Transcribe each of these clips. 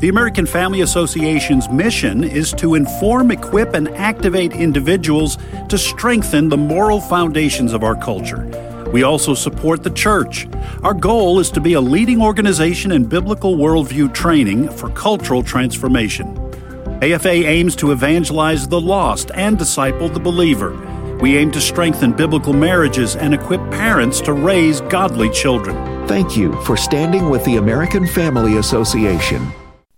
The American Family Association's mission is to inform, equip, and activate individuals to strengthen the moral foundations of our culture. We also support the church. Our goal is to be a leading organization in biblical worldview training for cultural transformation. AFA aims to evangelize the lost and disciple the believer. We aim to strengthen biblical marriages and equip parents to raise godly children. Thank you for standing with the American Family Association.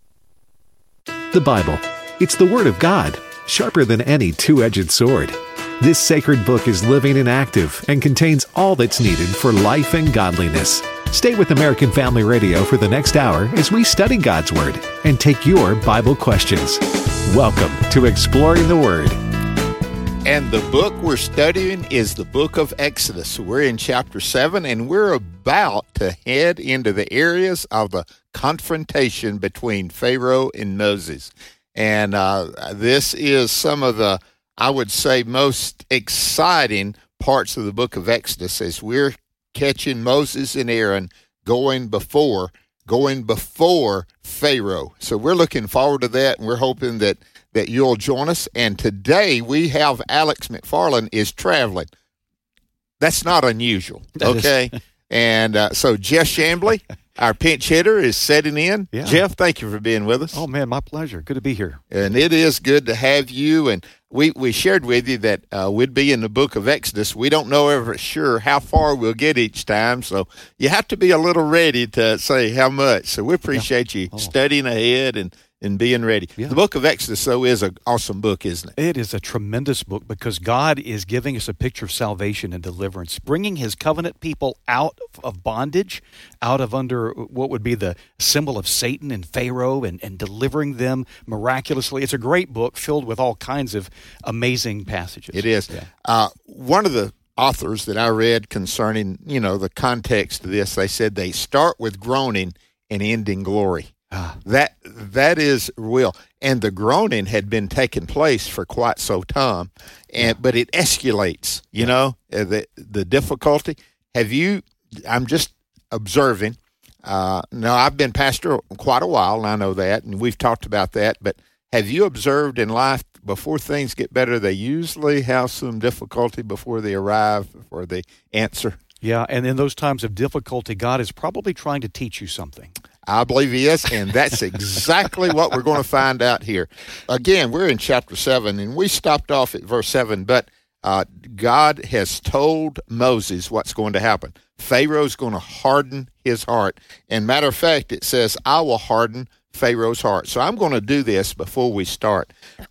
The Bible. It's the Word of God, sharper than any two-edged sword. This sacred book is living and active and contains all that's needed for life and godliness. Stay with American Family Radio for the next hour as we study God's Word and take your Bible questions. Welcome to Exploring the Word. And the book we're studying is the book of Exodus. We're in chapter 7, and we're about to head into the areas of the confrontation between Pharaoh and Moses. And this is some of the, I would say, most exciting parts of the book of Exodus as we're catching Moses and Aaron going before Pharaoh. So we're looking forward to that, and we're hoping that you'll join us. And today we have Alex McFarland is traveling. That's not unusual, okay? And so Jeff Chambly, our pinch hitter, is setting in. Yeah. Jeff, thank you for being with us. Oh, man, my pleasure. Good to be here. And it is good to have you. And we shared with you that we'd be in the book of Exodus. We don't know ever sure how far we'll get each time, so you have to be a little ready to say how much. So we appreciate you studying ahead and being ready. Yeah. The book of Exodus, though, is an awesome book, isn't it? It is a tremendous book because God is giving us a picture of salvation and deliverance, bringing his covenant people out of bondage, out of under what would be the symbol of Satan and Pharaoh, and delivering them miraculously. It's a great book filled with all kinds of amazing passages. It is. Yeah. One of the authors that I read concerning, the context of this, they said they start with groaning and end in glory. That is real, and the groaning had been taking place for quite some time, but it escalates. The difficulty. I'm just observing. Now I've been pastor quite a while, and I know that, and we've talked about that. But have you observed in life before things get better, they usually have some difficulty before they arrive for the answer? Yeah, and in those times of difficulty, God is probably trying to teach you something. I believe he is, and that's exactly what we're going to find out here. Again, we're in chapter 7, and we stopped off at verse 7, but God has told Moses what's going to happen. Pharaoh's going to harden his heart. And matter of fact, it says, I will harden Pharaoh's heart. So I'm going to do this before we start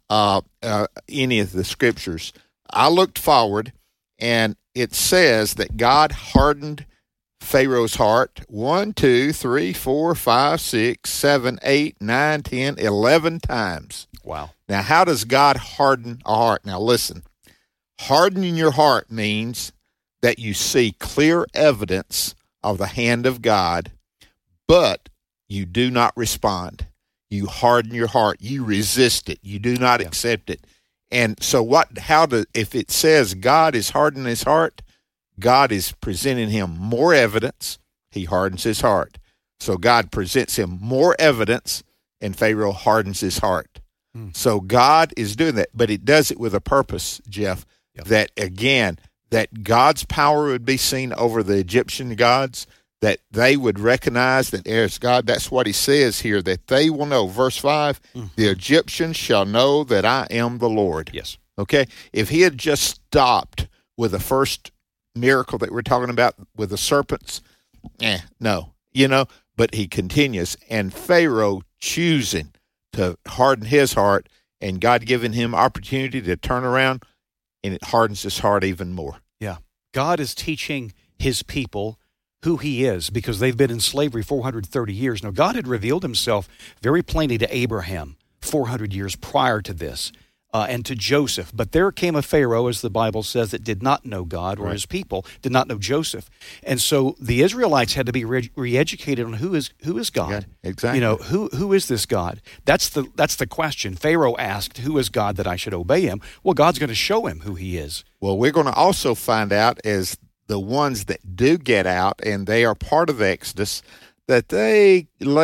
any of the scriptures. I looked forward, and it says that God hardened Pharaoh's heart 1, 2, 3, 4, 5, 6, 7, 8, 9, 10, 11 times. Wow. Now, how does God harden a heart? Now, listen. Hardening your heart means that you see clear evidence of the hand of God, but you do not respond. You harden your heart. You resist it. You do not accept it. And so if it says God is hardening his heart, God is presenting him more evidence. He hardens his heart. So God presents him more evidence, and Pharaoh hardens his heart. So God is doing that, but it does it with a purpose, Jeff, that God's power would be seen over the Egyptian gods, that they would recognize that there's God. That's what he says here, that they will know. Verse 5, the Egyptians shall know that I am the Lord. Yes. Okay? If he had just stopped with the first miracle that we're talking about with the serpents, no, but he continues, and Pharaoh choosing to harden his heart, and God giving him opportunity to turn around, and it hardens his heart even more. Yeah. God is teaching his people who he is because they've been in slavery 430 years. Now, God had revealed himself very plainly to Abraham 400 years prior to this. And to Joseph. But there came a Pharaoh, as the Bible says, that did not know God, or his people did not know Joseph. And so the Israelites had to be re-educated on who is God. Yeah, exactly. Who is this God? That's the question. Pharaoh asked, who is God that I should obey him? Well, God's going to show him who he is. Well, we're going to also find out as the ones that do get out, and they are part of Exodus, that they let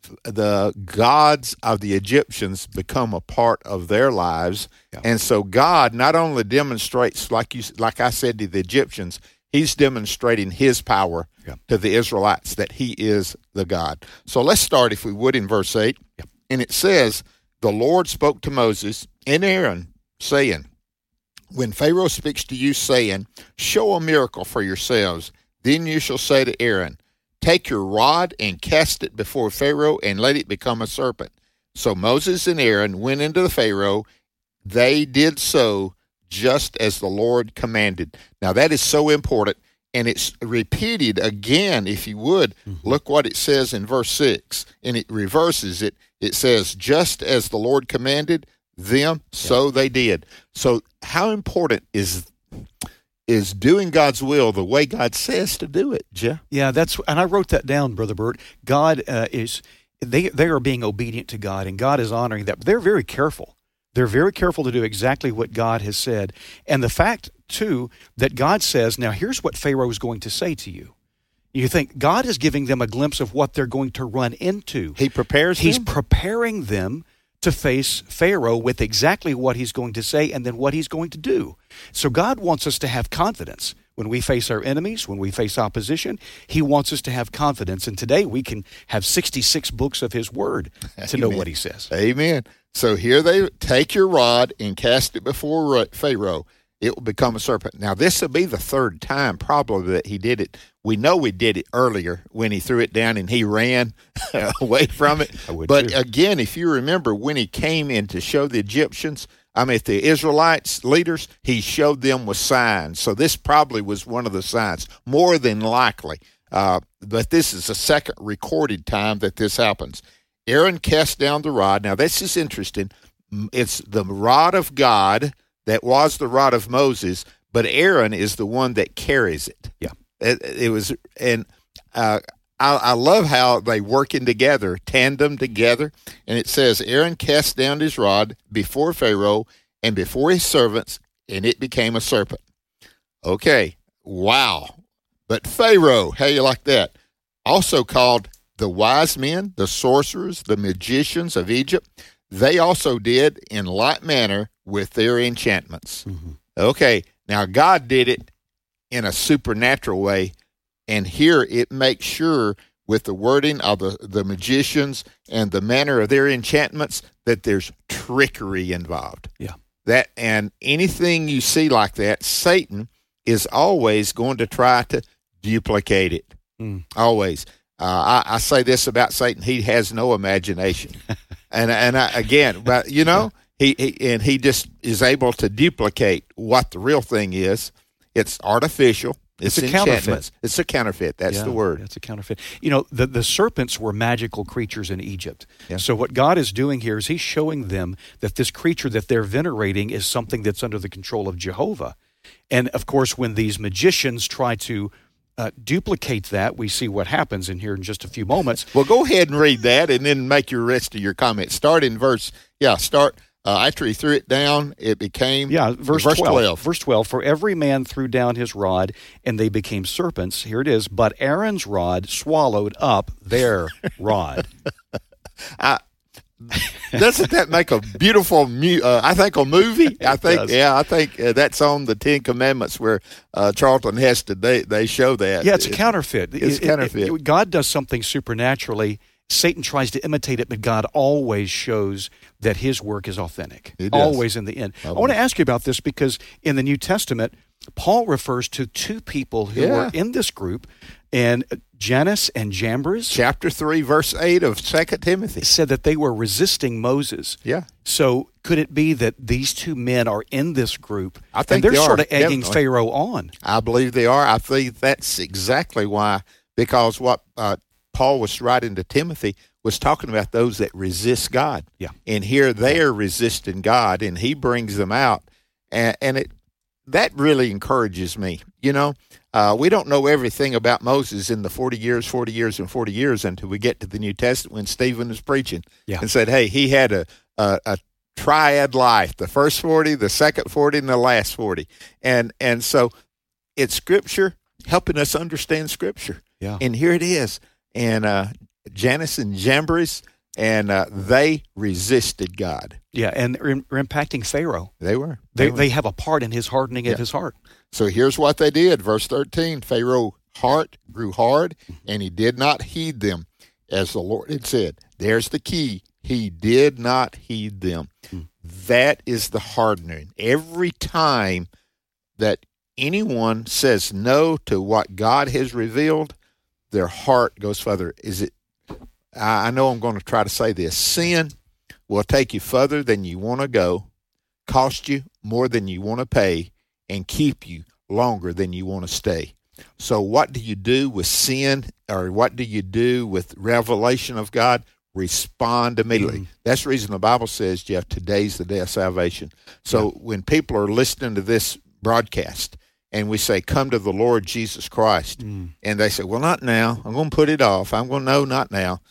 the gods of the Egyptians become a part of their lives. Yeah. And so God not only demonstrates, like I said to the Egyptians, he's demonstrating his power to the Israelites, that he is the God. So let's start, if we would, in verse 8. Yeah. And it says, the Lord spoke to Moses and Aaron, saying, when Pharaoh speaks to you, saying, show a miracle for yourselves, then you shall say to Aaron, take your rod and cast it before Pharaoh and let it become a serpent. So Moses and Aaron went into the Pharaoh. They did so just as the Lord commanded. Now that is so important, and it's repeated again, if you would. Mm-hmm. Look what it says in verse 6, and it reverses it. It says, just as the Lord commanded them, so they did. So how important is doing God's will the way God says to do it, Jeff? Yeah, and I wrote that down, Brother Bert. God they are being obedient to God, and God is honoring that. But they're very careful. They're very careful to do exactly what God has said. And the fact, too, that God says, now here's what Pharaoh is going to say to you. You think God is giving them a glimpse of what they're going to run into. He prepares them? He's preparing them to face Pharaoh with exactly what he's going to say and then what he's going to do. So God wants us to have confidence. When we face our enemies, when we face opposition, he wants us to have confidence. And today we can have 66 books of his word to know what he says. Amen. So here they take your rod and cast it before Pharaoh. It will become a serpent. Now, this will be the third time probably that he did it. We know we did it earlier when he threw it down and he ran away from it. But again, if you remember, when he came in to show the Egyptians, the Israelites leaders, he showed them with signs. So this probably was one of the signs, more than likely. But this is the second recorded time that this happens. Aaron cast down the rod. Now, this is interesting. It's the rod of God that was the rod of Moses, but Aaron is the one that carries it. Yeah. It was, and I love how they working together, tandem together. And it says, Aaron cast down his rod before Pharaoh and before his servants, and it became a serpent. Okay, wow. But Pharaoh, how you like that? Also called the wise men, the sorcerers, the magicians of Egypt, they also did in like manner with their enchantments. Mm-hmm. Okay, now God did it in a supernatural way, and here it makes sure with the wording of the magicians and the manner of their enchantments that there's trickery involved. Yeah. That, and anything you see like that, Satan is always going to try to duplicate it. Always. I say this about Satan: he has no imagination, he just is able to duplicate what the real thing is. It's artificial. It's a counterfeit. It's a counterfeit. That's the word. It's a counterfeit. The serpents were magical creatures in Egypt. Yeah. So what God is doing here is he's showing them that this creature that they're venerating is something that's under the control of Jehovah. And, of course, when these magicians try to duplicate that, we see what happens in here in just a few moments. Well, go ahead and read that and then make your rest of your comments. Start in after he threw it down, it became... verse 12. Verse 12, for every man threw down his rod, and they became serpents. Here it is, but Aaron's rod swallowed up their rod. Doesn't that make a beautiful, a movie? I think that's on the Ten Commandments where Charlton Heston, they show that. Yeah, it's a counterfeit. It's counterfeit. God does something supernaturally. Satan tries to imitate it, but God always shows that his work is authentic. Always in the end. I want to ask you about this because in the New Testament, Paul refers to two people who were in this group, and Jannes and Jambres. Chapter 3, verse 8 of 2 Timothy. Said that they were resisting Moses. Yeah. So could it be that these two men are in this group? I think and they're they sort of are, egging definitely. Pharaoh on. I believe they are. I think that's exactly why, because what Paul was writing to Timothy was talking about those that resist God. Yeah. And here they're resisting God, and he brings them out. And that really encourages me. We don't know everything about Moses in the 40 years until we get to the New Testament when Stephen was preaching and said, hey, he had a triad life, the first 40, the second 40, and the last 40. And so it's Scripture helping us understand Scripture. Yeah. And here it is. And Jannes and Jambres, and they resisted God. Yeah, and they're impacting Pharaoh. They were. They have a part in his hardening of his heart. So here's what they did. Verse 13, Pharaoh's heart grew hard, and he did not heed them, as the Lord had said. There's the key. He did not heed them. That is the hardening. Every time that anyone says no to what God has revealed, their heart goes further. I know I'm going to try to say this. Sin will take you further than you want to go, cost you more than you want to pay, and keep you longer than you want to stay. So what do you do with sin, or what do you do with revelation of God? Respond immediately. That's the reason the Bible says, Jeff, today's the day of salvation. So when people are listening to this broadcast and we say, come to the Lord Jesus Christ, and they say, well, not now. I'm going to put it off. I'm going to know, not now.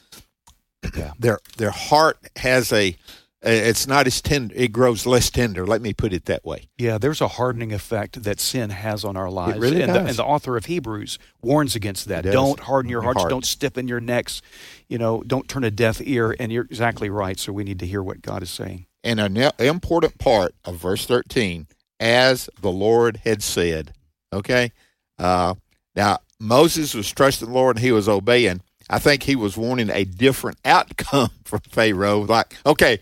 Yeah. Their heart has it's not as tender. It grows less tender. Let me put it that way. Yeah, there's a hardening effect that sin has on our lives. It really does. And the author of Hebrews warns against that. Don't harden your hearts. Don't stiffen your necks. Don't turn a deaf ear. And you're exactly right. So we need to hear what God is saying. And an important part of verse 13, as the Lord had said. Okay? Now, Moses was trusting the Lord and he was obeying. I think he was wanting a different outcome from Pharaoh. Like, okay,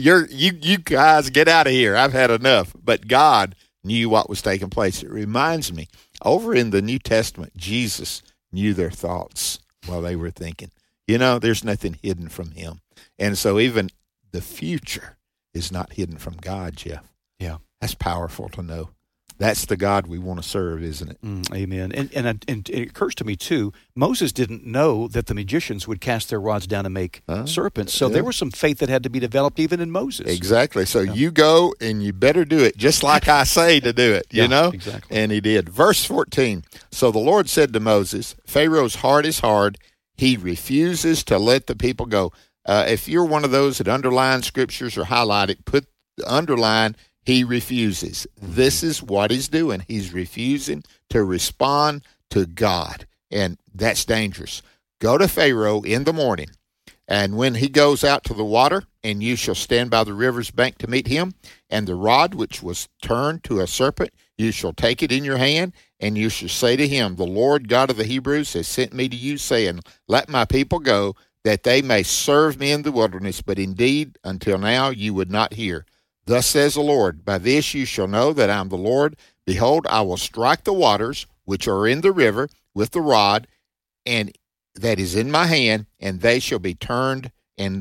you guys get out of here. I've had enough. But God knew what was taking place. It reminds me, over in the New Testament, Jesus knew their thoughts while they were thinking. There's nothing hidden from him. And so even the future is not hidden from God, Jeff. Yeah. That's powerful to know. That's the God we want to serve, isn't it? Amen. And it occurs to me, too, Moses didn't know that the magicians would cast their rods down and make serpents. So there was some faith that had to be developed even in Moses. Exactly. So you go and you better do it just like I say to do it, you know? Exactly. And he did. Verse 14, so the Lord said to Moses, Pharaoh's heart is hard. He refuses to let the people go. If you're one of those that underline scriptures or highlight it, underline he refuses. This is what he's doing. He's refusing to respond to God, and that's dangerous. Go to Pharaoh in the morning, and when he goes out to the water, and you shall stand by the river's bank to meet him, and the rod which was turned to a serpent, you shall take it in your hand, and you shall say to him, the Lord God of the Hebrews has sent me to you, saying, let my people go, that they may serve me in the wilderness. But indeed, until now you would not hear. Thus says the Lord, by this you shall know that I am the Lord. Behold, I will strike the waters which are in the river with the rod, and that is in my hand, and they shall be turned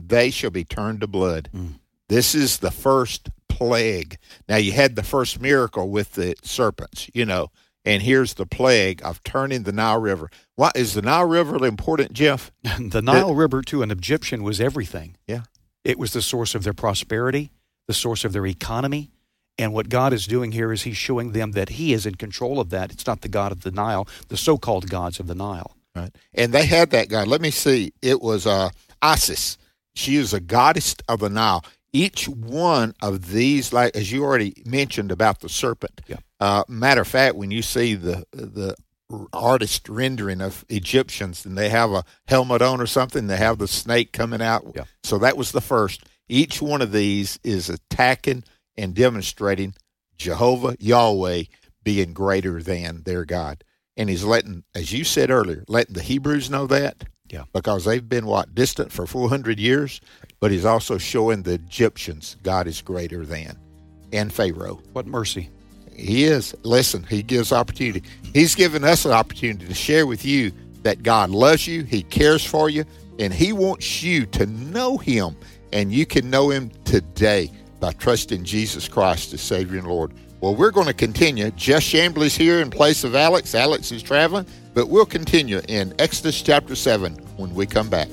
to blood. This is the first plague. Now you had the first miracle with the serpents, and here's the plague of turning the Nile River. What is the Nile River important, Jeff? The Nile River to an Egyptian was everything. Yeah. It was the source of their prosperity, the source of their economy. And what God is doing here is he's showing them that he is in control of that. It's not the God of the Nile, the so-called gods of the Nile. Right. And they had that god. Let me see. It was Isis. She is a goddess of the Nile. Each one of these, like as you already mentioned about the serpent. Yeah. Matter of fact, when you see the artist rendering of Egyptians, and they have a helmet on or something, they have the snake coming out. Yeah. So that was the first. Each one of these is attacking and demonstrating Jehovah, Yahweh, being greater than their God. And he's letting, as you said earlier, letting the Hebrews know that. Yeah. Because they've been, distant for 400 years. But he's also showing the Egyptians God is greater than. And Pharaoh. What mercy. He is. Listen, he gives opportunity. He's given us an opportunity to share with you that God loves you, he cares for you, and he wants you to know him. And you can know him today by trusting Jesus Christ as Savior and Lord. Well, we're going to continue. Jess Chambly's here in place of Alex. Alex is traveling, but we'll continue in Exodus chapter 7 when we come back.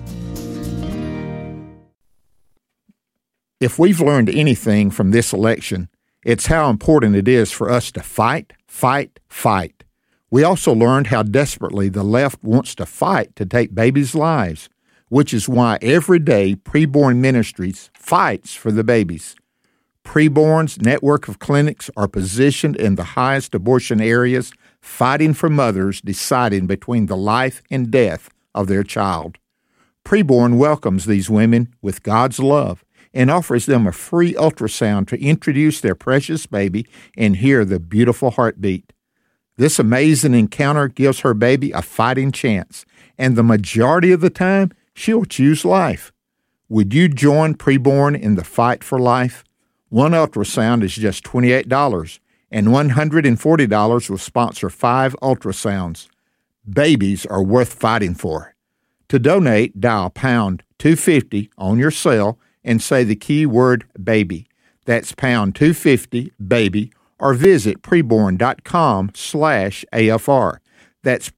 If we've learned anything from this election, it's how important it is for us to fight, fight, fight. We also learned how desperately the left wants to fight to take babies' lives, which is why every day Preborn Ministries fights for the babies. Preborn's network of clinics are positioned in the highest abortion areas, fighting for mothers deciding between the life and death of their child. Preborn welcomes these women with God's love and offers them a free ultrasound to introduce their precious baby and hear the beautiful heartbeat. This amazing encounter gives her baby a fighting chance, and the majority of the time, she'll choose life. Would you join Preborn in the fight for life? One ultrasound is just $28, and $140 will sponsor 5 ultrasounds. Babies are worth fighting for. To donate, dial pound 250 on your cell and say the keyword baby. That's pound 250 baby, or visit preborn.com/AFR. That's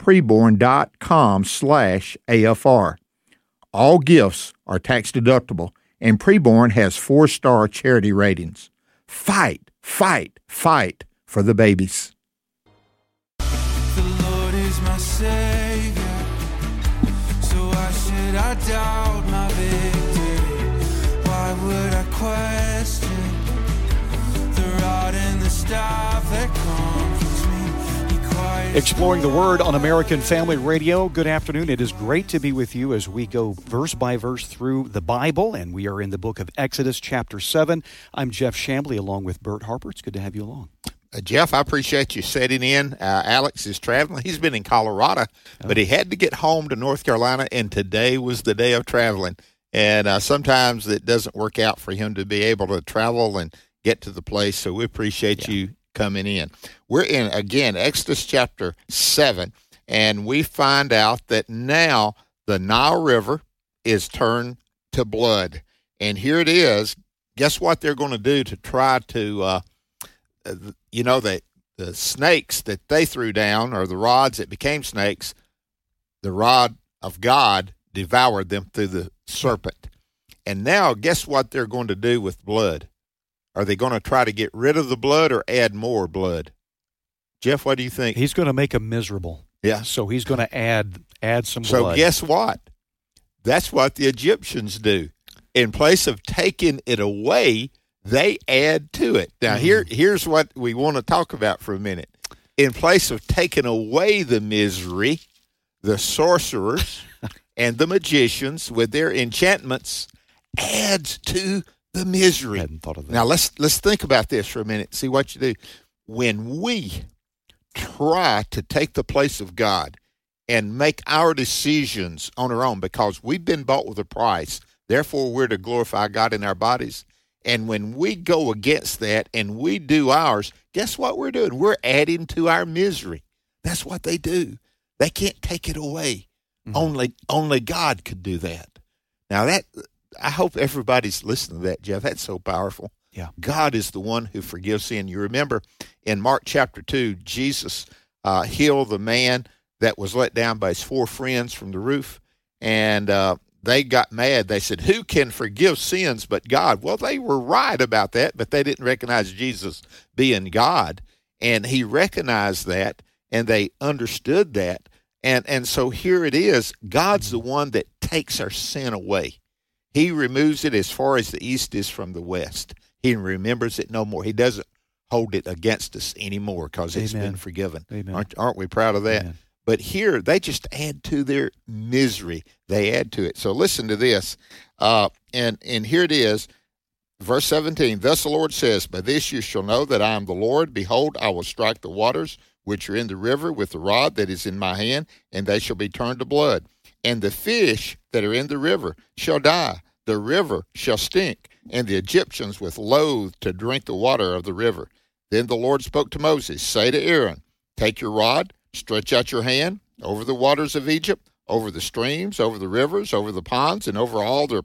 preborn.com/AFR. All gifts are tax deductible, and Preborn has 4-star charity ratings. Fight, fight, fight for the babies. The Lord is my Savior, so why should I doubt my victory? Why would I question the rod and the staff that comforts me? He quiets Exploring the Word on American Family Radio. Good afternoon. It is great to be with you as we go verse by verse through the Bible, and we are in the book of Exodus, chapter 7. I'm Jeff Chambly along with Bert Harper. It's good to have you along. Jeff, I appreciate you setting in. Alex is traveling. He's been in Colorado, but he had to get home to North Carolina, and today was the day of traveling. And sometimes it doesn't work out for him to be able to travel and get to the place, so we appreciate you coming in. We're in, again, Exodus chapter 7, and we find out that now the Nile River is turned to blood. And here it is. Guess what they're going to do to try to the snakes that they threw down, or the rods that became snakes, the rod of God devoured them through the serpent. And now, guess what they're going to do with blood? Are they going to try to get rid of the blood or add more blood? Jeff, what do you think? He's going to make them miserable. Yeah. So he's going to add some blood. So guess what? That's what the Egyptians do. In place of taking it away, they add to it. Now, here's what we want to talk about for a minute. In place of taking away the misery, the sorcerers and the magicians with their enchantments adds to the misery. I hadn't thought of that. Now, let's think about this for a minute. See what you do. When we try to take the place of God and make our decisions on our own, because we've been bought with a price, therefore we're to glorify God in our bodies. And when we go against that and we do ours, guess what we're doing? We're adding to our misery. That's what they do. They can't take it away. Mm-hmm. Only God could do that. Now, that I hope everybody's listening to that, Jeff. That's so powerful. Yeah. God is the one who forgives sin. You remember in Mark chapter 2, Jesus healed the man that was let down by his 4 friends from the roof, and they got mad. They said, who can forgive sins but God? Well, they were right about that, but they didn't recognize Jesus being God, and he recognized that, and they understood that. And so here it is. God's the one that takes our sin away. He removes it as far as the east is from the west. He remembers it no more. He doesn't hold it against us anymore because it's been forgiven. Amen. Aren't we proud of that? Amen. But here, they just add to their misery. They add to it. So listen to this. And here it is, verse 17. Thus the Lord says, by this you shall know that I am the Lord. Behold, I will strike the waters which are in the river with the rod that is in my hand, and they shall be turned to blood. And the fish that are in the river shall die. The river shall stink, and the Egyptians with loathe to drink the water of the river. Then the Lord spoke to Moses, say to Aaron, take your rod, stretch out your hand over the waters of Egypt, over the streams, over the rivers, over the ponds, and over all their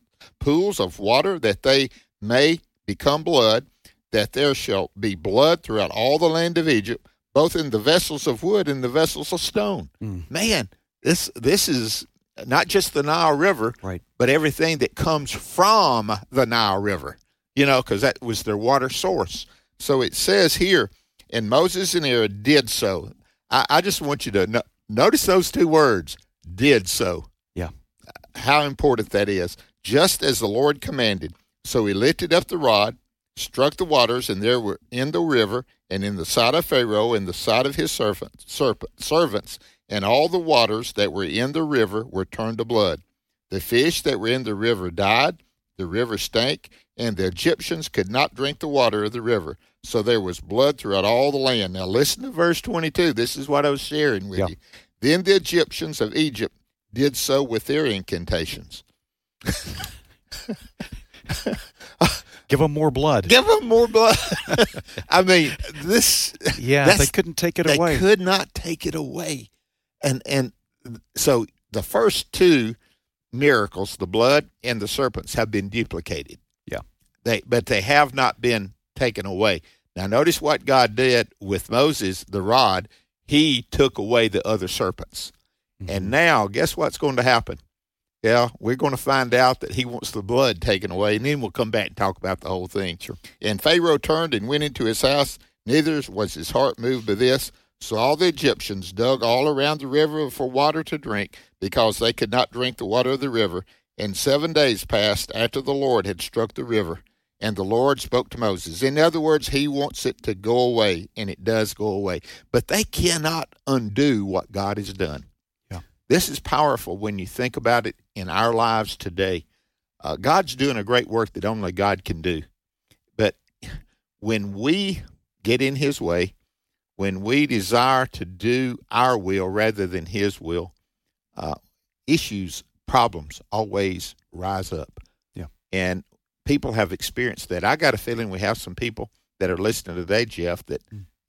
pools of water, that they may become blood, that there shall be blood throughout all the land of Egypt, both in the vessels of wood and the vessels of stone. Man, this is not just the Nile River, right, but everything that comes from the Nile River, because that was their water source. So it says here, and Moses and Aaron did so. I just want you to notice those 2 words, did so. Yeah. How important that is. Just as the Lord commanded. So he lifted up the rod, struck the waters, and there were in the river, and in the sight of Pharaoh, and the sight of his servants, and all the waters that were in the river were turned to blood. The fish that were in the river died, the river stank, and the Egyptians could not drink the water of the river. So there was blood throughout all the land. Now listen to verse 22. This is what I was sharing with you. Then the Egyptians of Egypt did so with their incantations. Give them more blood. Give them more blood. I mean, this. Yeah, they couldn't take it away. They could not take it away. And so the first two miracles, the blood and the serpents, have been duplicated. Yeah. But they have not been taken away. Now notice what God did with Moses, the rod. He took away the other serpents. Mm-hmm. And now, guess what's going to happen? Yeah, we're going to find out that he wants the blood taken away, and then we'll come back and talk about the whole thing. Sure. And Pharaoh turned and went into his house. Neither was his heart moved by this. So all the Egyptians dug all around the river for water to drink, because they could not drink the water of the river. And 7 days passed after the Lord had struck the river, and the Lord spoke to Moses. In other words, he wants it to go away, and it does go away. But they cannot undo what God has done. Yeah. This is powerful when you think about it in our lives today. God's doing a great work that only God can do. But when we get in his way, when we desire to do our will rather than his will, issues, problems always rise up. Yeah. And people have experienced that. I got a feeling we have some people that are listening today, Jeff, that,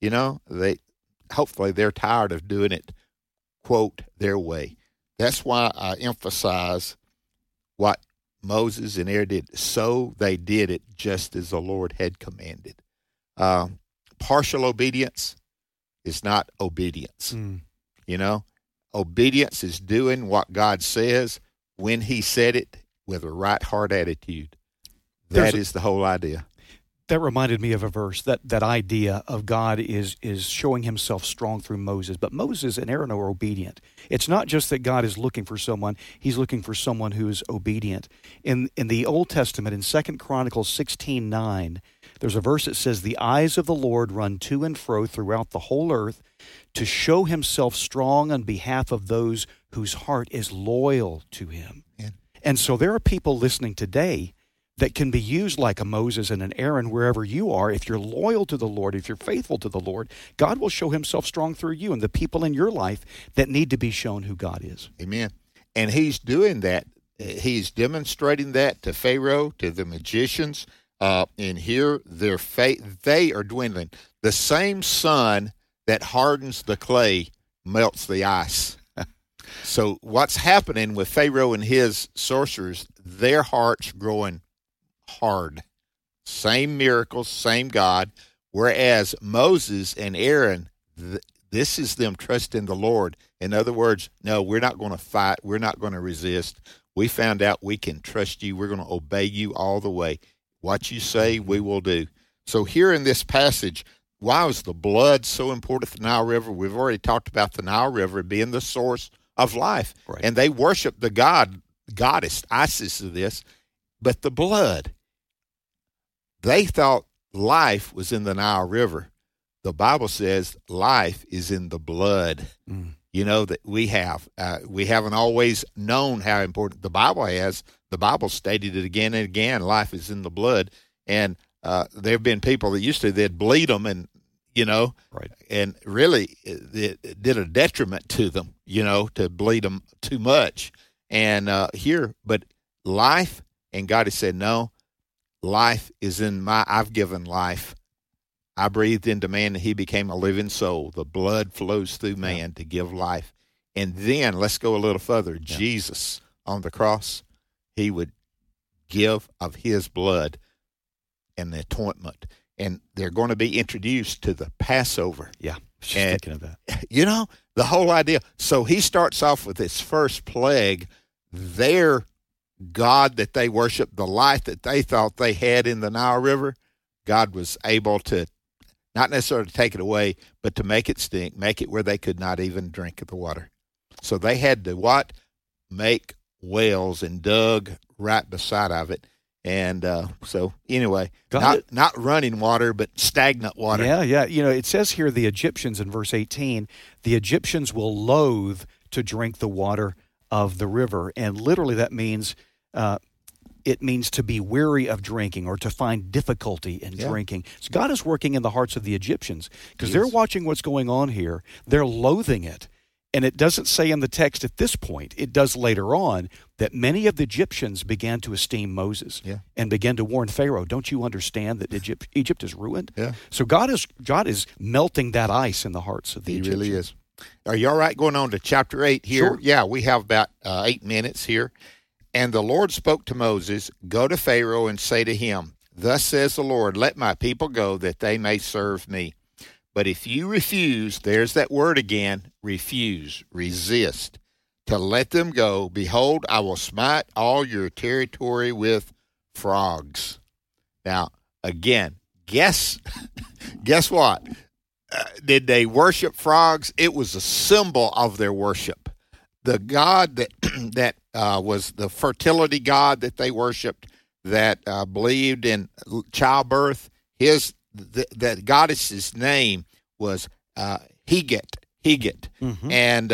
hopefully they're tired of doing it, quote, their way. That's why I emphasize what Moses and Aaron did. So they did it just as the Lord had commanded. Partial obedience is not obedience. Obedience is doing what God says when he said it with a right heart attitude. That is the whole idea. That reminded me of a verse, that idea of God is showing himself strong through Moses. But Moses and Aaron are obedient. It's not just that God is looking for someone, he's looking for someone who is obedient. In the Old Testament, in 2 Chronicles 16:9, there's a verse that says, "The eyes of the Lord run to and fro throughout the whole earth to show himself strong on behalf of those whose heart is loyal to him." Yeah. And so there are people listening today that can be used like a Moses and an Aaron wherever you are. If you're loyal to the Lord, if you're faithful to the Lord, God will show himself strong through you and the people in your life that need to be shown who God is. Amen. And he's doing that. He's demonstrating that to Pharaoh, to the magicians. And here, their faith, they are dwindling. The same sun that hardens the clay melts the ice. So what's happening with Pharaoh and his sorcerers, their hearts growing hard. Same miracles, same God. Whereas Moses and Aaron, this is them trusting the Lord. In other words, no, we're not going to fight. We're not going to resist. We found out we can trust you. We're going to obey you all the way. What you say, we will do. So here in this passage, why was the blood so important to the Nile River? We've already talked about the Nile River being the source of life. Right. And they worship the goddess, Isis of this, but the blood. They thought life was in the Nile River. The Bible says life is in the blood. That we have. We haven't always known how important the Bible has. The Bible stated it again and again. Life is in the blood. And there have been people that used to, they'd bleed them and, right. And really it did a detriment to them, to bleed them too much. And but life, and God has said, no, life is I've given life. I breathed into man and he became a living soul. The blood flows through man to give life. And then let's go a little further. Yeah. Jesus on the cross, he would give of his blood and the atonement. And they're going to be introduced to the Passover. Yeah, just thinking of that. The whole idea. So he starts off with this first plague. Their God that they worshiped, the life that they thought they had in the Nile River, God was able to not necessarily take it away, but to make it stink, make it where they could not even drink the water. So they had to what? Make wells and dug right beside of it. And so anyway, not running water, but stagnant water. Yeah. It says here the Egyptians in verse 18, the Egyptians will loathe to drink the water of the river, and literally that means it means to be weary of drinking or to find difficulty in drinking. So God is working in the hearts of the Egyptians because they're watching what's going on here. They're loathing it. And it doesn't say in the text at this point, it does later on, that many of the Egyptians began to esteem Moses and began to warn Pharaoh, don't you understand that Egypt is ruined? Yeah. So God is melting that ice in the hearts of the Egyptians. He really is. Are you all right going on to chapter 8 here? Sure. Yeah, we have about 8 minutes here. And the Lord spoke to Moses, go to Pharaoh and say to him, thus says the Lord, let my people go that they may serve me. But if you refuse, there's that word again, refuse, resist, to let them go, behold, I will smite all your territory with frogs. Now, again, guess what? Did they worship frogs? It was a symbol of their worship. The god that was the fertility god that they worshipped, that believed in childbirth, that goddess's name was Heget. Mm-hmm. And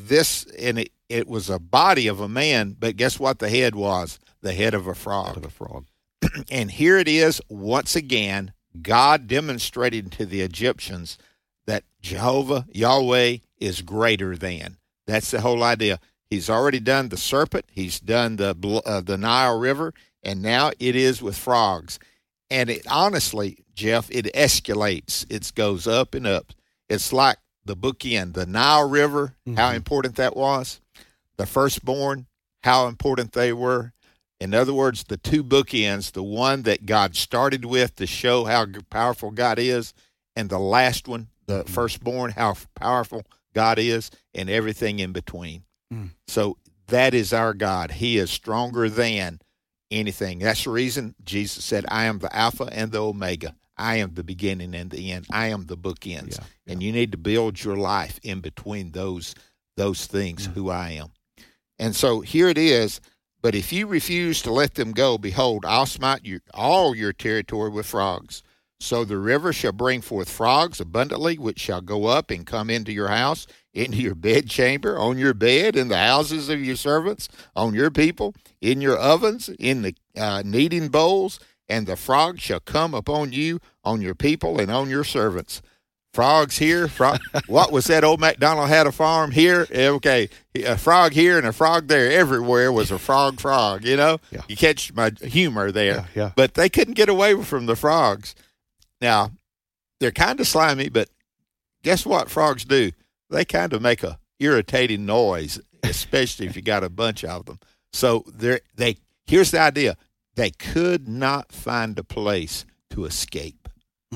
it was a body of a man, but guess what the head was? The head of a frog. And here it is, once again, God demonstrated to the Egyptians that Jehovah, Yahweh, is greater than. That's the whole idea. He's already done the serpent. He's done the Nile River, and now it is with frogs. And it honestly, Jeff, it escalates. It goes up and up. It's like the bookend, the Nile River, how important that was. The firstborn, how important they were. In other words, the two bookends, the one that God started with to show how powerful God is, and the last one, the firstborn, how powerful God is, and everything in between. So that is our God. He is stronger than anything. That's the reason Jesus said, I am the Alpha and the Omega. I am the beginning and the end. I am the bookends. And you need to build your life in between those things, who I am. And so here it is. But if you refuse to let them go, behold, I'll smite all your territory with frogs. So the river shall bring forth frogs abundantly, which shall go up and come into your house, into your bedchamber, on your bed, in the houses of your servants, on your people, in your ovens, in the kneading bowls, and the frogs shall come upon you, on your people, and on your servants. Frogs here. What was that? Old MacDonald had a farm here. Okay, a frog here and a frog there. Everywhere was a frog. You know, You catch my humor there. But they couldn't get away from the frogs. Now, they're kind of slimy, but guess what frogs do? They kind of make a irritating noise, especially if you got a bunch of them. So here's the idea. They could not find a place to escape.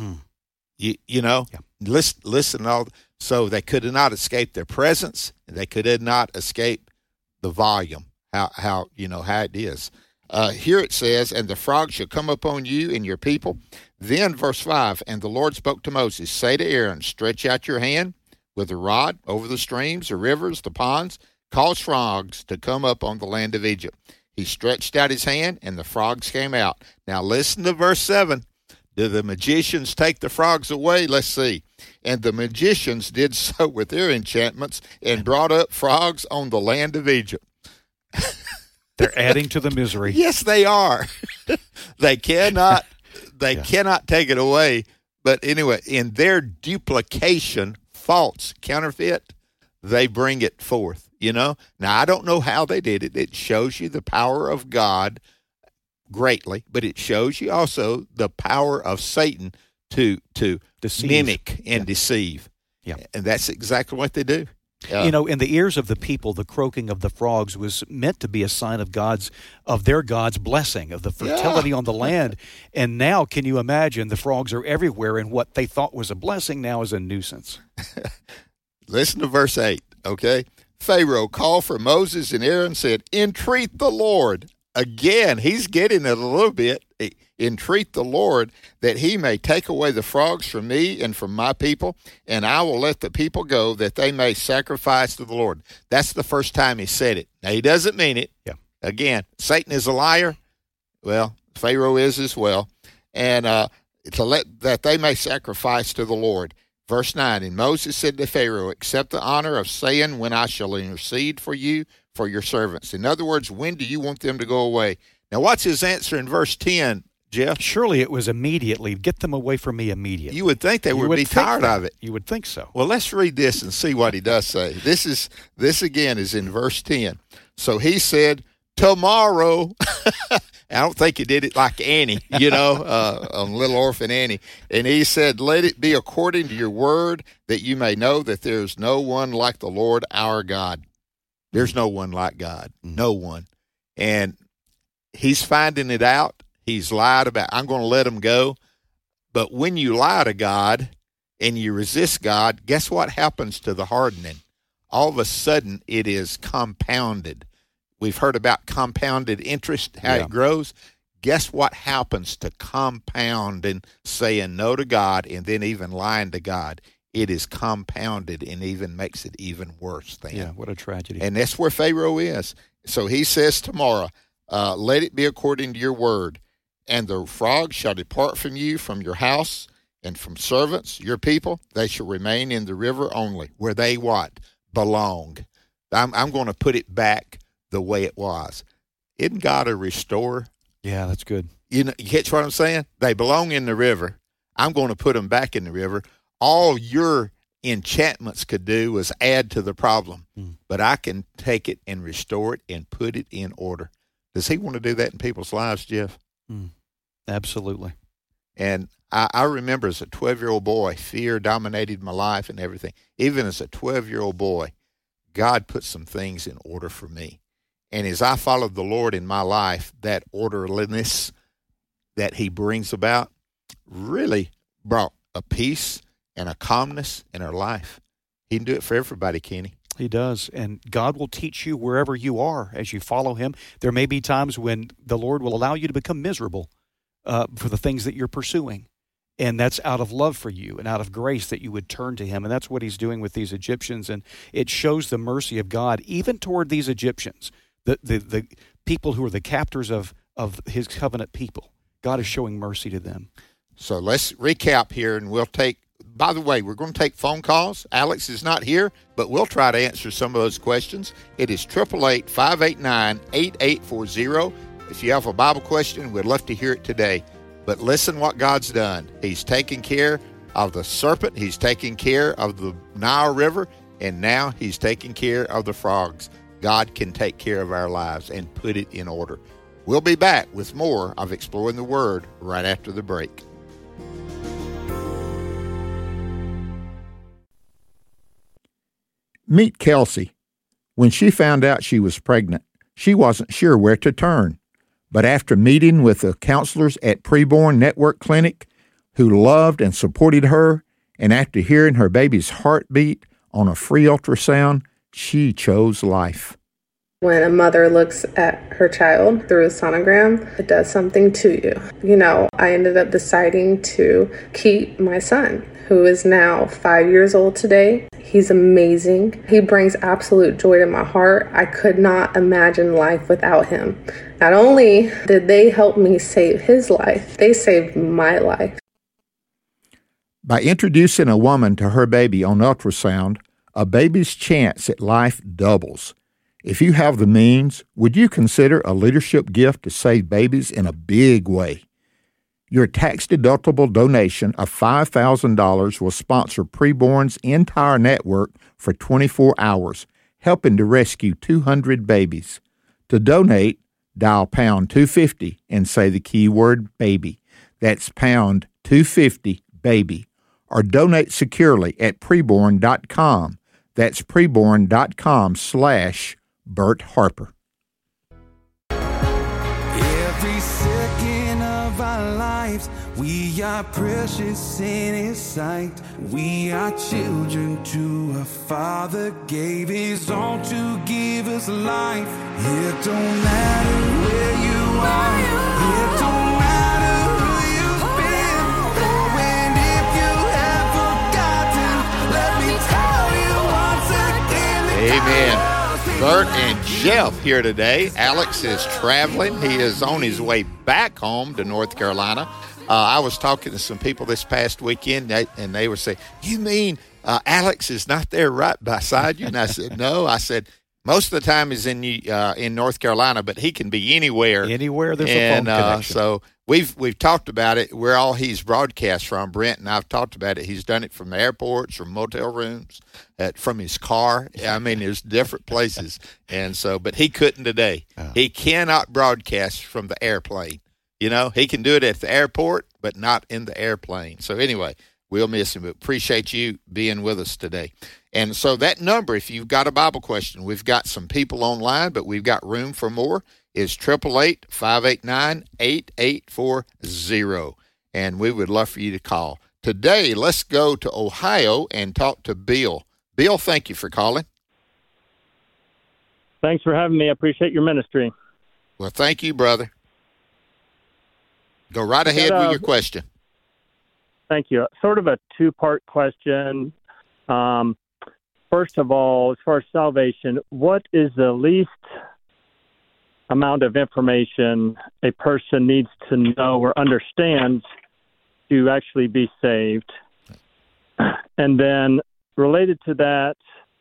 You know, listen. So they could not escape their presence. They could not escape the volume. How it is. Here it says, and the frog shall come upon you and your people. Then verse 5, and the Lord spoke to Moses, say to Aaron, stretch out your hand with a rod over the streams, the rivers, the ponds, cause frogs to come up on the land of Egypt. He stretched out his hand, and the frogs came out. Now listen to verse 7. Do the magicians take the frogs away? Let's see. And the magicians did so with their enchantments and brought up frogs on the land of Egypt. They're adding to the misery. Yes, they are. They cannot take it away. But anyway, in their duplication, false, counterfeit, they bring it forth, you know. Now, I don't know how they did it. It shows you the power of God greatly, but it shows you also the power of Satan to deceive. Mimic and deceive. Yeah. And that's exactly what they do. In the ears of the people, the croaking of the frogs was meant to be a sign of their God's blessing, of the fertility on the land. And now, can you imagine, the frogs are everywhere, and what they thought was a blessing now is a nuisance. Listen to verse 8, okay? Pharaoh called for Moses and Aaron, said, entreat the Lord. Again, he's getting it a little bit. Entreat the Lord that he may take away the frogs from me and from my people, and I will let the people go that they may sacrifice to the Lord. That's the first time he said it. Now, he doesn't mean it. Yeah. Again, Satan is a liar. Well, Pharaoh is as well. And to let that they may sacrifice to the Lord. Verse 9, and Moses said to Pharaoh, accept the honor of saying when I shall intercede for you for your servants. In other words, when do you want them to go away? Now, what's his answer in verse 10, Jeff? Surely it was immediately. Get them away from me immediately. You would think they would be tired of it. You would think so. Well, let's read this and see what he does say. This again is in verse 10. So he said, tomorrow. I don't think he did it like Annie, on Little Orphan Annie. And he said, let it be according to your word, that you may know that there is no one like the Lord our God. There's no one like God. No one. And he's finding it out. He's lied about, I'm going to let him go. But when you lie to God and you resist God, guess what happens to the hardening? All of a sudden, it is compounded. We've heard about compounded interest, how it grows. Guess what happens to compound and saying no to God and then even lying to God? It is compounded and even makes it even worse then. Yeah, what a tragedy. And that's where Pharaoh is. So he says tomorrow, let it be according to your word. And the frogs shall depart from you, from your house, and from servants, your people. They shall remain in the river only, where they what? Belong. I'm going to put it back the way it was. Isn't God a restorer? Yeah, that's good. You catch what I'm saying? They belong in the river. I'm going to put them back in the river. All your enchantments could do was add to the problem. But I can take it and restore it and put it in order. Does he want to do that in people's lives, Jeff? Absolutely. And I remember as a 12-year-old boy, fear dominated my life and everything. Even as a 12-year-old boy, God put some things in order for me. And as I followed the Lord in my life, that orderliness that he brings about really brought a peace and a calmness in our life. He can do it for everybody, Kenny. He does. And God will teach you wherever you are as you follow him. There may be times when the Lord will allow you to become miserable for the things that you're pursuing. And that's out of love for you and out of grace that you would turn to him. And that's what he's doing with these Egyptians. And it shows the mercy of God even toward these Egyptians, the people who are the captors of his covenant people. God is showing mercy to them. So let's recap here, and we'll take, by the way, we're going to take phone calls. Alex is not here, but we'll try to answer some of those questions. It is 888-589-8840. If you have a Bible question, we'd love to hear it today. But listen what God's done. He's taken care of the serpent. He's taken care of the Nile River. And now he's taking care of the frogs. God can take care of our lives and put it in order. We'll be back with more of Exploring the Word right after the break. Meet Kelsey. When she found out she was pregnant, she wasn't sure where to turn. But after meeting with the counselors at Preborn Network Clinic, who loved and supported her, and after hearing her baby's heartbeat on a free ultrasound, she chose life. When a mother looks at her child through a sonogram, it does something to you. I ended up deciding to keep my son, who is now 5 years old today. He's amazing. He brings absolute joy to my heart. I could not imagine life without him. Not only did they help me save his life, they saved my life. By introducing a woman to her baby on ultrasound, a baby's chance at life doubles. If you have the means, would you consider a leadership gift to save babies in a big way? Your tax-deductible donation of $5,000 will sponsor Preborn's entire network for 24 hours, helping to rescue 200 babies. To donate, dial pound 250 and say the keyword baby. That's pound 250 baby. Or donate securely at preborn.com. That's preborn.com/Bert Harper. Every second of our lives, we are precious in His sight. We are children to a Father, gave His own to give us life. It don't matter where you are. It don't matter who you've been. Oh, and if you have forgotten, let me tell you once again. Amen. Bert and Jeff here today. Alex is traveling. He is on his way back home to North Carolina. I was talking to some people this past weekend, and they were saying, you mean Alex is not there right beside you? And I said, no. I said, Most of the time he's in North Carolina, but he can be anywhere. Anywhere there's a phone connection. So we've talked about it. Where all he's broadcast from, Brent and I've talked about it. He's done it from airports, from motel rooms, from his car. I mean, there's different places. And so, but he couldn't today. He cannot broadcast from the airplane. You know, he can do it at the airport, but not in the airplane. So anyway, we'll miss him, but appreciate you being with us today. And so that number, if you've got a Bible question, we've got some people online, but we've got room for more, is 888-589-8840. And we would love for you to call. Today, let's go to Ohio and talk to Bill. Bill, thank you for calling. Thanks for having me. I appreciate your ministry. Well, thank you, brother. Go right ahead with your question. Thank you. Sort of a two-part question. First of all, as far as salvation, what is the least amount of information a person needs to know or understand to actually be saved? And then related to that,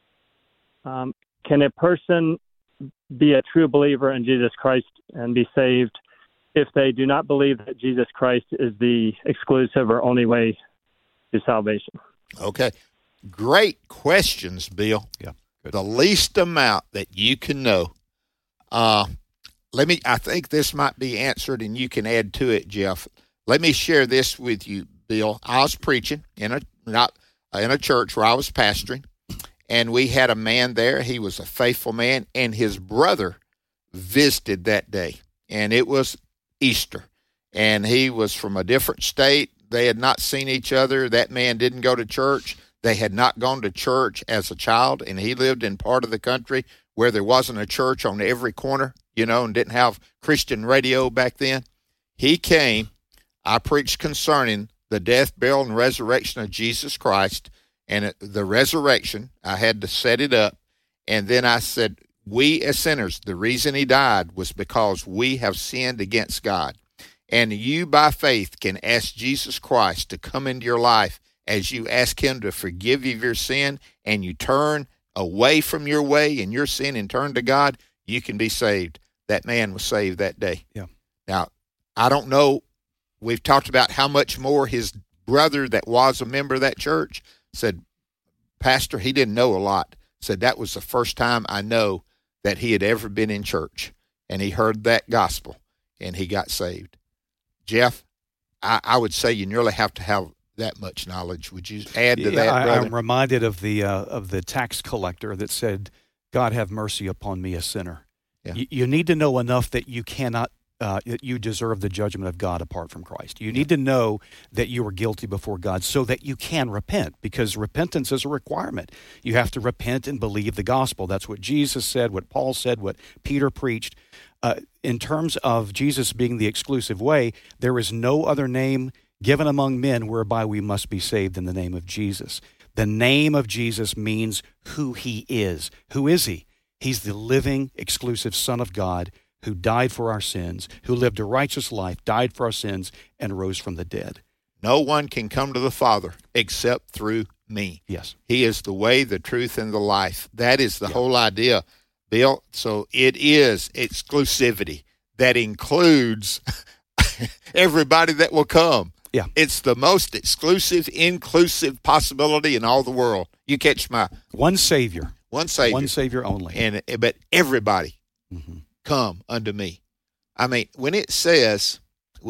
can a person be a true believer in Jesus Christ and be saved if they do not believe that Jesus Christ is the exclusive or only way to salvation? Okay. Great questions, Bill. Yeah. Good. The least amount that you can know. I think this might be answered and you can add to it, Jeff. Let me share this with you, Bill. I was preaching in a church where I was pastoring, and we had a man there. He was a faithful man, and his brother visited that day, and it was Easter, and he was from a different state. They had not seen each other. That man didn't go to church. They had not gone to church as a child, and he lived in part of the country where there wasn't a church on every corner, and didn't have Christian radio back then. He came. I preached concerning the death, burial, and resurrection of Jesus Christ, and the resurrection. I had to set it up, and then I said, we as sinners, the reason he died was because we have sinned against God, and you by faith can ask Jesus Christ to come into your life. As you ask him to forgive you of your sin and you turn away from your way and your sin and turn to God, you can be saved. That man was saved that day. Yeah. Now, I don't know. We've talked about how much more his brother that was a member of that church said, Pastor, he didn't know a lot. Said that was the first time I know that he had ever been in church. And he heard that gospel and he got saved. Jeff, I would say you nearly have to have that much knowledge. Would you add to that, brother? I'm reminded of the tax collector that said, God have mercy upon me, a sinner. Yeah. You need to know enough that you cannot, you deserve the judgment of God apart from Christ. You need to know that you are guilty before God so that you can repent, because repentance is a requirement. You have to repent and believe the gospel. That's what Jesus said, what Paul said, what Peter preached. In terms of Jesus being the exclusive way, there is no other name given among men whereby we must be saved in the name of Jesus. The name of Jesus means who he is. Who is he? He's the living, exclusive Son of God who died for our sins, who lived a righteous life, died for our sins, and rose from the dead. No one can come to the Father except through me. Yes. He is the way, the truth, and the life. That is the whole idea, Bill. So it is exclusivity that includes everybody that will come. Yeah. It's the most exclusive, inclusive possibility in all the world. You catch my... One Savior. One Savior. One Savior only. But everybody come unto me. I mean, when he says,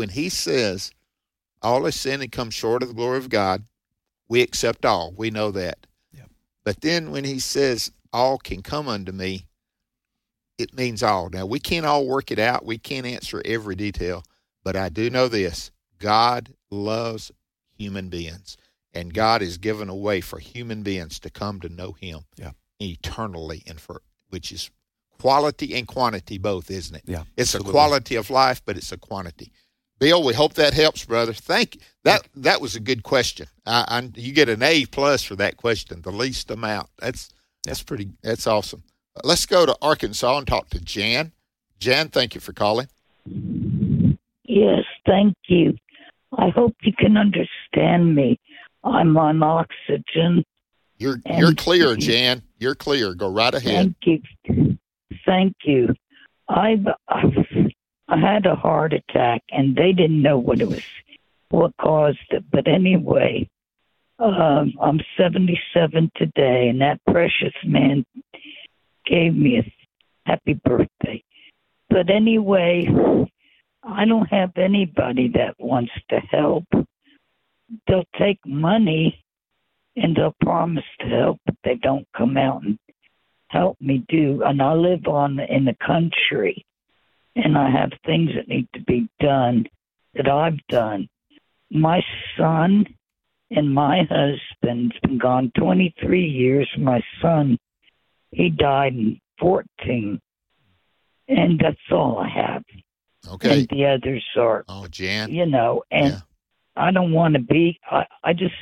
all is sin and come short of the glory of God, we accept all. We know that. Yeah. But then when he says, all can come unto me, it means all. Now, we can't all work it out. We can't answer every detail. But I do know this. God loves human beings, and God has given a way for human beings to come to know him eternally, and which is quality and quantity both, isn't it? Yeah, it's absolutely. A quality of life, but it's a quantity. Bill, we hope that helps, brother. Thank you. That was a good question. You get an A+ for that question, the least amount. That's awesome. Let's go to Arkansas and talk to Jan. Jan, thank you for calling. Yes, thank you. I hope you can understand me. I'm on oxygen. You're clear, Jan. You're clear. Go right ahead. Thank you. I had a heart attack, and they didn't know what caused it. But anyway, I'm 77 today, and that precious man gave me a happy birthday. But anyway, I don't have anybody that wants to help. They'll take money and they'll promise to help, but they don't come out and help me do. And I live in the country, and I have things that need to be done that I've done. My son and my husband's been gone 23 years. My son, he died in 14, and that's all I have. Okay. And the others are, Jan. I don't want to be. I just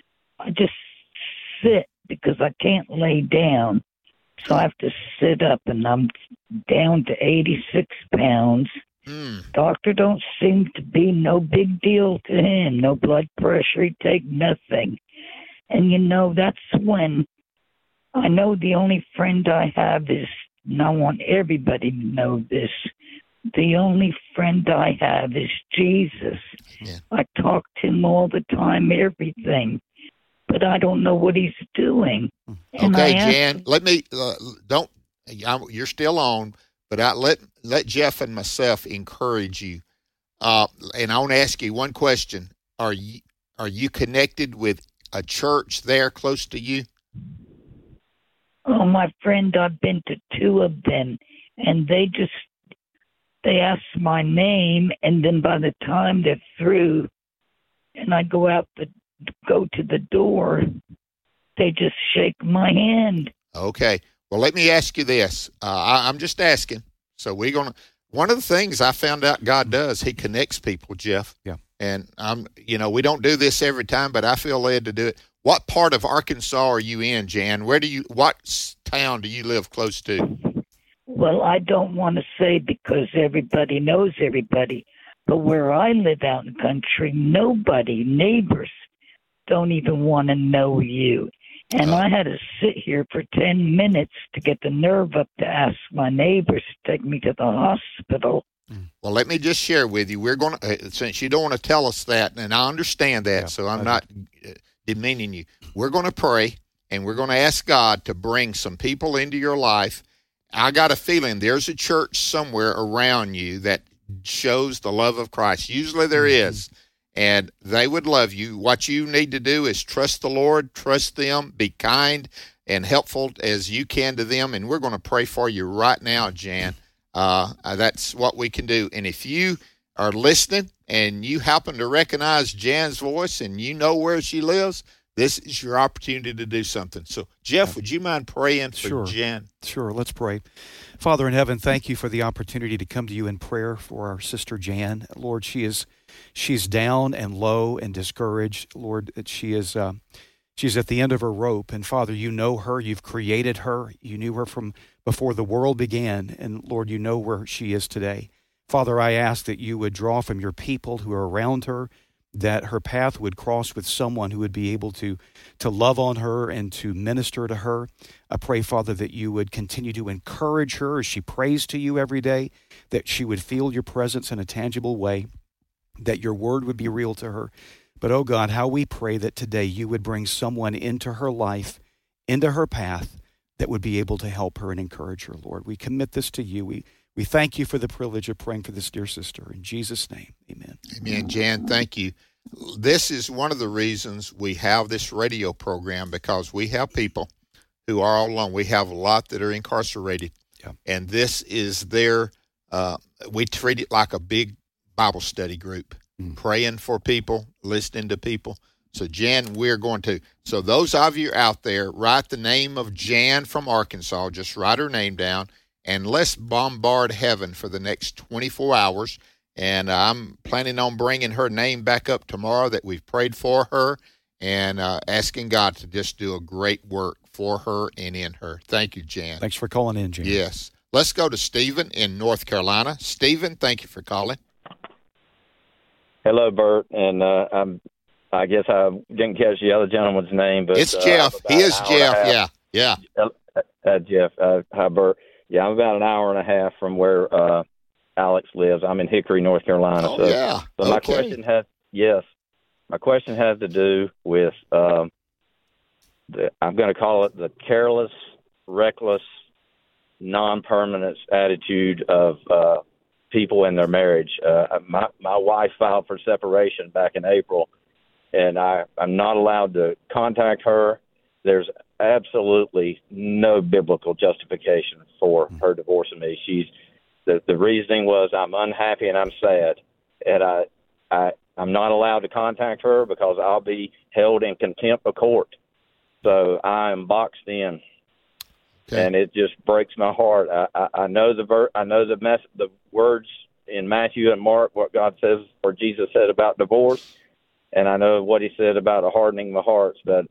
sit because I can't lay down, so I have to sit up, and I'm down to 86 pounds. Doctor don't seem to be no big deal to him. No blood pressure. He take nothing. And that's when I know the only friend I have is, and I want everybody to know this, the only friend I have is Jesus. Yeah. I talk to him all the time, everything, but I don't know what he's doing. And okay, Jan, let me, you're still on, but let Jeff and myself encourage you. And I want to ask you one question. Are you connected with a church there close to you? Oh, my friend, I've been to 2 of them, and they ask my name, and then by the time they're through, and I go to the door, they just shake my hand. Okay. Well, let me ask you this. I'm just asking. So one of the things I found out God does, he connects people, Jeff. Yeah. And we don't do this every time, but I feel led to do it. What part of Arkansas are you in, Jan? What town do you live close to? Well, I don't want to say because everybody knows everybody, but where I live out in the country, neighbors don't even want to know you. And I had to sit here for 10 minutes to get the nerve up to ask my neighbors to take me to the hospital. Well, let me just share with you. We're going to, since you don't want to tell us that, and I understand that, so I'm not demeaning you. We're going to pray, and we're going to ask God to bring some people into your life. I got a feeling there's a church somewhere around you that shows the love of Christ. Usually there is, and they would love you. What you need to do is trust the Lord, trust them, be kind and helpful as you can to them, and we're going to pray for you right now, Jan. That's what we can do. And if you are listening and you happen to recognize Jan's voice and you know where she lives, this is your opportunity to do something. So, Jeff, would you mind praying for Jan? Sure. Let's pray. Father in heaven, thank you for the opportunity to come to you in prayer for our sister Jan. Lord, she's down and low and discouraged. Lord, she's at the end of her rope. And Father, you know her. You've created her. You knew her from before the world began. And Lord, you know where she is today. Father, I ask that you would draw from your people who are around her, that her path would cross with someone who would be able to love on her and to minister to her. I pray, Father, that you would continue to encourage her as she prays to you every day, that she would feel your presence in a tangible way, that your word would be real to her. But, oh God, how we pray that today you would bring someone into her life, into her path, that would be able to help her and encourage her, Lord. We commit this to you. We thank you for the privilege of praying for this dear sister. In Jesus' name, amen. Amen. Jan, thank you. This is one of the reasons we have this radio program, because we have people who are all alone. We have a lot that are incarcerated, and this is we treat it like a big Bible study group, praying for people, listening to people. So, Jan, so those of you out there, write the name of Jan from Arkansas. Just write her name down, and let's bombard heaven for the next 24 hours. And I'm planning on bringing her name back up tomorrow, that we've prayed for her, and asking God to just do a great work for her and in her. Thank you, Jan. Thanks for calling in, Jan. Yes. Let's go to Stephen in North Carolina. Stephen, thank you for calling. Hello, Bert, and I'm I guess I didn't catch the other gentleman's name, but it's Jeff. He is Jeff. Yeah. Jeff. Hi, Bert. Yeah, I'm about an hour and a half from where Alex lives. I'm in Hickory, North Carolina. Oh, so, yeah. So my question has to do with I'm going to call it the careless, reckless, non-permanent attitude of people in their marriage. My wife filed for separation back in April, and I'm not allowed to contact her. There's absolutely no biblical justification for her divorcing me. The reasoning was I'm unhappy and I'm sad, and I'm not allowed to contact her because I'll be held in contempt of court. So I am boxed in. Okay. And it just breaks my heart. I know the words in Matthew and Mark, what God says or Jesus said about divorce, and I know what He said about hardening the hearts. But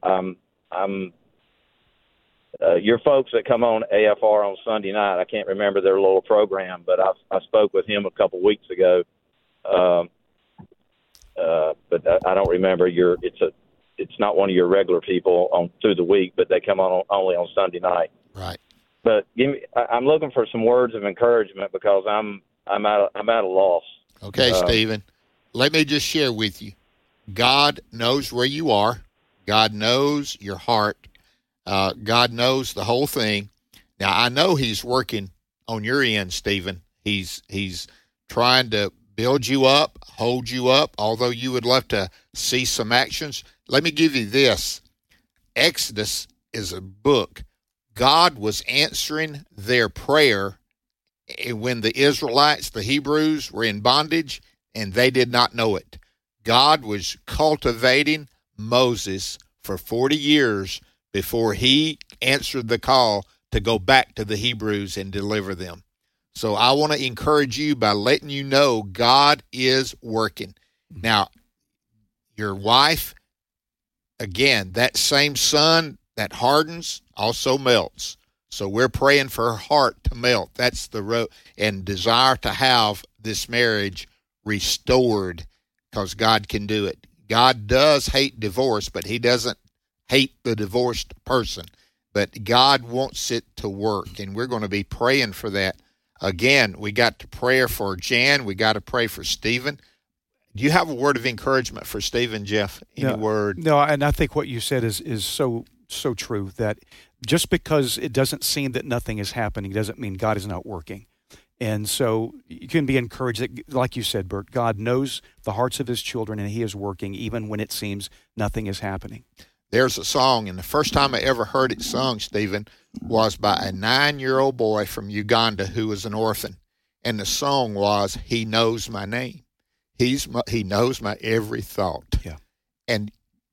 your folks that come on AFR on Sunday night, I can't remember their little program, but I spoke with him a couple weeks ago. But I don't remember It's not one of your regular people on through the week, but they come on only on Sunday night. Right. But I'm looking for some words of encouragement because I'm at a loss. Okay, Stephen, let me just share with you. God knows where you are. God knows your heart. God knows the whole thing. Now, I know He's working on your end, Stephen. He's trying to build you up, hold you up, although you would love to see some actions. Let me give you this. Exodus is a book. God was answering their prayer when the Israelites, the Hebrews, were in bondage, and they did not know it. God was cultivating Moses for 40 years before He answered the call to go back to the Hebrews and deliver them. So I want to encourage you by letting you know God is working. Now, your wife, again, that same sun that hardens also melts. So we're praying for her heart to melt. That's the road, and desire to have this marriage restored because God can do it. God does hate divorce, but He doesn't hate the divorced person. But God wants it to work, and we're going to be praying for that. Again, we got to pray for Jan. We got to pray for Stephen. Do you have a word of encouragement for Stephen, Jeff? Any word? No, and I think what you said is so true, that just because it doesn't seem that nothing is happening doesn't mean God is not working. And so you can be encouraged that, like you said, Bert, God knows the hearts of His children, and He is working even when it seems nothing is happening. There's a song, and the first time I ever heard it sung, Stephen, was by a 9-year-old boy from Uganda who was an orphan. And the song was, He Knows My Name. He knows my every thought. Yeah. And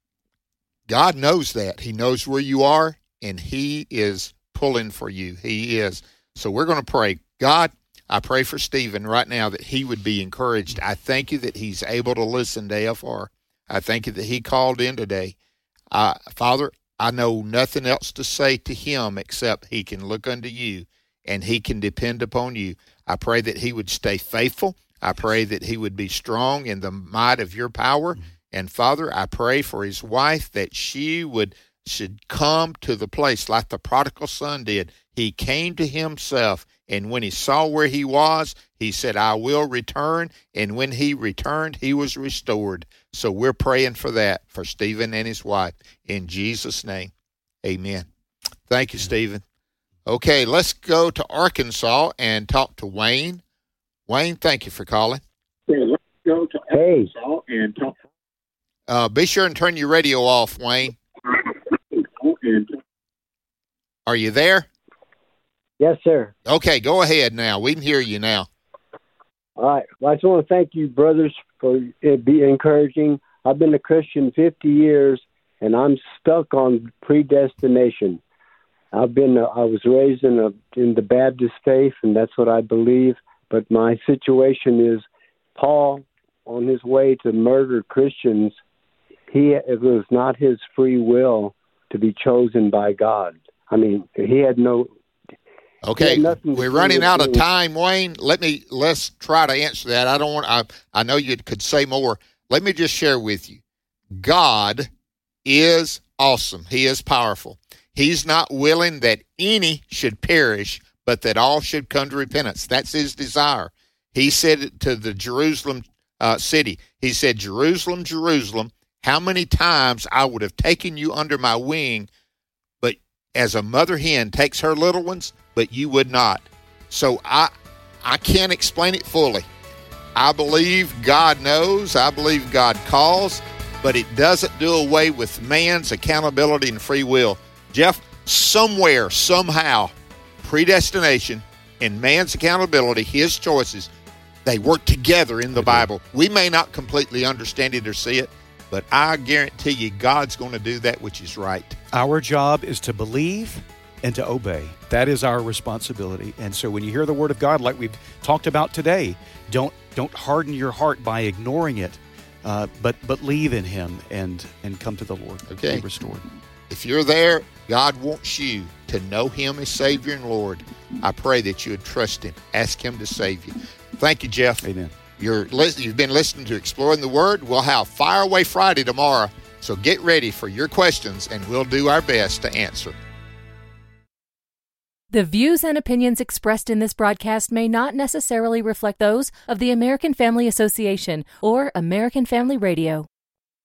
God knows that. He knows where you are, and He is pulling for you. He is. So we're going to pray. God, I pray for Stephen right now that he would be encouraged. I thank You that he's able to listen to AFR. I thank You that he called in today. Father, I know nothing else to say to him except he can look unto You and he can depend upon You. I pray that he would stay faithful. I pray that he would be strong in the might of Your power. And Father, I pray for his wife that she should come to the place like the prodigal son did. He came to himself, and when he saw where he was, he said, I will return. And when he returned, he was restored. So we're praying for that, for Stephen and his wife. In Jesus' name, amen. Thank you, Stephen. Okay, let's go to Arkansas and talk to Wayne. Wayne, thank you for calling. Let's go to Arkansas and talk. Be sure and turn your radio off, Wayne. Are you there? Yes, sir. Okay, go ahead now. We can hear you now. All right. Well, I just want to thank you, brothers, for it be encouraging. I've been a Christian 50 years, and I'm stuck on predestination. I was raised in the Baptist faith, and that's what I believe. But my situation is Paul, on his way to murder Christians, it was not his free will to be chosen by God. I mean, he had no. Okay, we're running out of time, Wayne. Let's try to answer that. I know you could say more. Let me just share with you. God is awesome. He is powerful. He's not willing that any should perish, but that all should come to repentance. That's his desire. He said it to the Jerusalem city. He said, Jerusalem, Jerusalem, how many times I would have taken you under my wing, but as a mother hen takes her little ones, but you would not. So I can't explain it fully. I believe God knows. I believe God calls, but it doesn't do away with man's accountability and free will. Jeff, somewhere, somehow, predestination and man's accountability, his choices, they work together in the Bible. We may not completely understand it or see it, but I guarantee you God's going to do that which is right. Our job is to believe and to obey. That is our responsibility. And so when you hear the word of God, like we've talked about today, don't harden your heart by ignoring it, but believe in him and come to the Lord. Okay. Be restored. If you're there, God wants you to know him as Savior and Lord. I pray that you would trust him. Ask him to save you. Thank you, Jeff. Amen. You've been listening to Exploring the Word. We'll have Fire Away Friday tomorrow, so get ready for your questions, and we'll do our best to answer. The views and opinions expressed in this broadcast may not necessarily reflect those of the American Family Association or American Family Radio.